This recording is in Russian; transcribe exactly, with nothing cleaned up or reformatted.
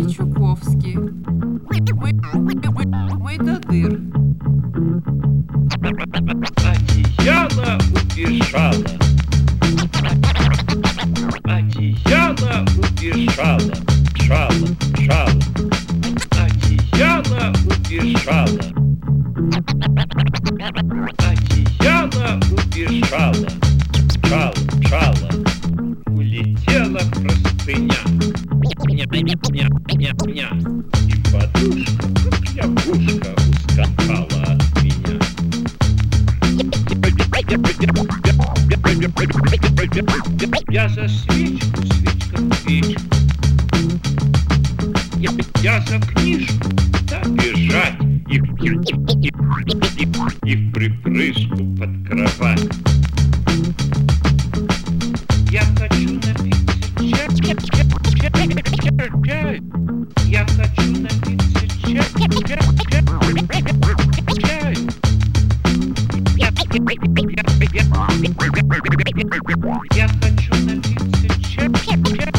Андрей Чуковский. Мой, мой, мой додыр. Одеяло убежало. Одеяло убежало. Жало, жало. Одеяло убежало. Одеяло убежало. Жало, жало. Улетела простыня. Ня, ня, ня, ня, ня. И подушка, как лягушка, ускакала от меня. Я за свечку, свечка в печку. Я, я за книжку, да бежать и, и, и, и, и в припрыжку под кровать. Я хочу напиться чай. Я хочу напиться чай. Чай. Я хочу напиться чай.